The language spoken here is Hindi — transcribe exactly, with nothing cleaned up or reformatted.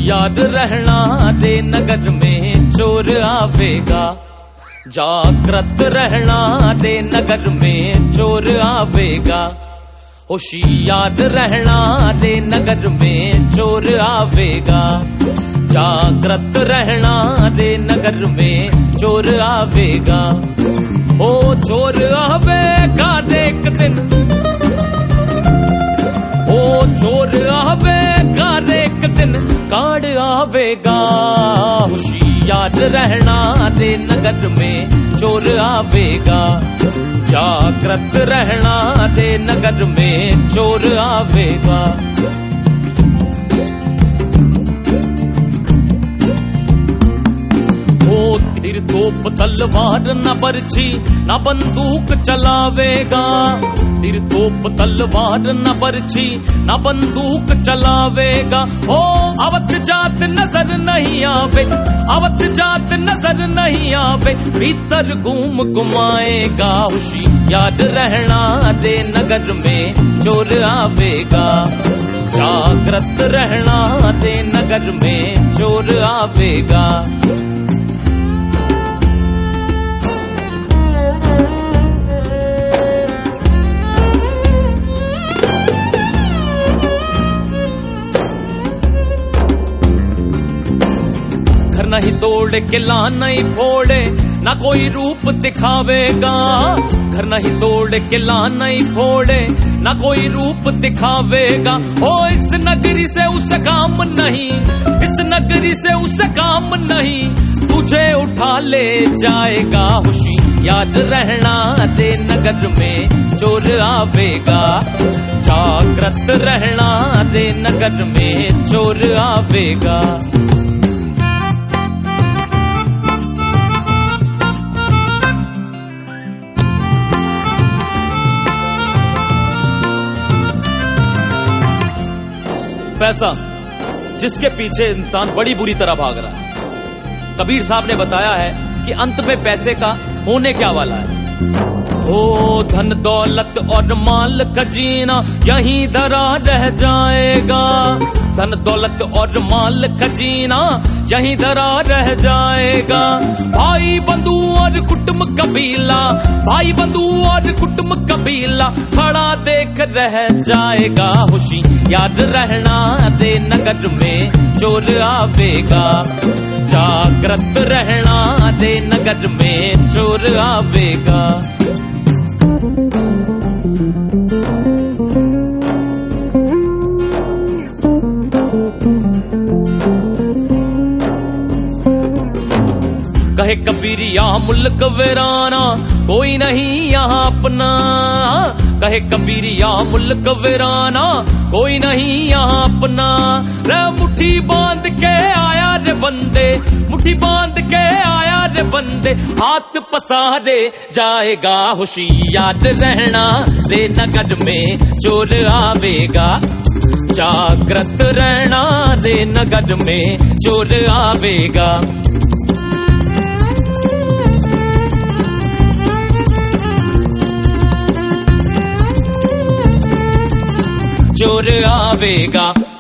याद रहना रे नगर में चोर आवेगा, जागृत रहना रे नगर में चोर आवेगा। होशियार रहना रे नगर में चोर आवेगा, जागृत रहना रे नगर में चोर आवेगा। ओ चोर आवेगा एक दिन, ओ चोर आवेगा एक दिन, कांड आवेगा। होशियार रहना रे नगर में चोर आवेगा, जागृत रहना रे नगर में चोर आवेगा। ओ तीर तोप तलवार न बरछी न बंदूक चलावेगा, तीर तोप तलवार न बरछी न बंदूक चलावेगा। ओ अवध जात नजर नहीं आवे, अवध जात नजर नहीं आवे, भीतर घूम घुमाएगा। होशियार रहना रे नगर में चोर आवेगा, जागृत रहना रे नगर में चोर आवेगा। घर नहीं तोड़ के ला नहीं फोड़े ना कोई रूप दिखावेगा, घर नहीं तोड़ के ला नहीं फोड़े ना कोई रूप दिखावेगा। ओ इस नगरी से उसे काम नहीं, इस नगरी से उसे काम नहीं, तुझे उठा ले जाएगा। होशियार रहना रे नगर में चोर आवेगा, जागृत रहना रे नगर में चोर आवेगा। पैसा जिसके पीछे इंसान बड़ी बुरी तरह भाग रहा है। कबीर साहब ने बताया है कि अंत में पैसे का होने क्या वाला है। ओ धन दौलत और माल खजीना यहीं धरा रह जाएगा, धन दौलत और माल खजीना यहीं धरा रह जाएगा। भाई बंधु और कुटुंब कबीला, भाई बंधु और कुटुंब कबीला खड़ा देख रह जाएगा। होशियार रहना रे नगर में चोर आवेगा, जागृत रहना रे नगर में चोर आवेगा। कहे कबीर यहाँ मुल्क वीराना कोई नहीं यहाँ अपना, कहे कबीर यहाँ मुल्क वीराना कोई नहीं यहाँ अपना। रे मुट्ठी बांध के आया रे बंदे, मुट्ठी बांध के आया रे बंदे, हाथ पसारे जाएगा। होशियार रहना रे नगर में चोर आवेगा, जागृत रहना रे नगर में चोर आवेगा। चोर आवेगा।